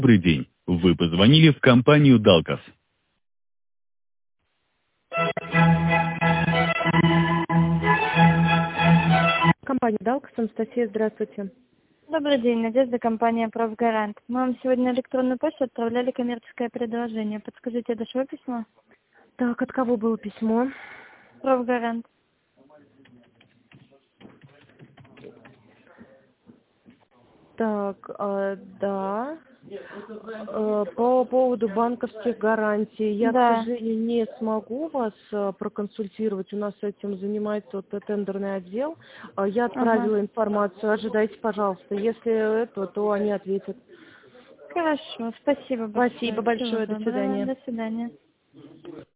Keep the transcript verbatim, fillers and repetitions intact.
Добрый день. Вы позвонили в компанию Далкос. Компания Далкос, Анастасия, здравствуйте. Добрый день, Надежда, компания «Профгарант». Мы вам сегодня на электронную почту отправляли коммерческое предложение. Подскажите, дошло письмо? Так, от кого было письмо? «Профгарант». Так, э, да. Э, по поводу банковских гарантий. Я, Да. к сожалению, не смогу вас э, проконсультировать. У нас этим занимается вот, тендерный отдел. Э, я отправила Ага. информацию. Ожидайте, пожалуйста. Если это, то они ответят. Хорошо, спасибо большое. Спасибо Всего большое. До доброго. свидания. До свидания.